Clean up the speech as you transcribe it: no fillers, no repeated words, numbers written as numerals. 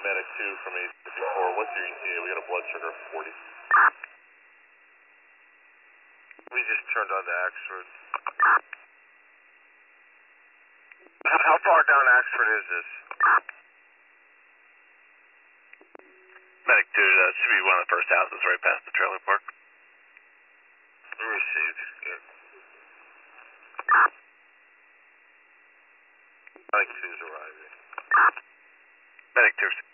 Medic 2 from 854. What's your ETA? We got a blood sugar of 40. We just turned on to Axford. How far down Axford is this? Medic 2, that should be one of the first houses right past the trailer park. Received. Yeah. Medic 2 is arriving. Medic 2.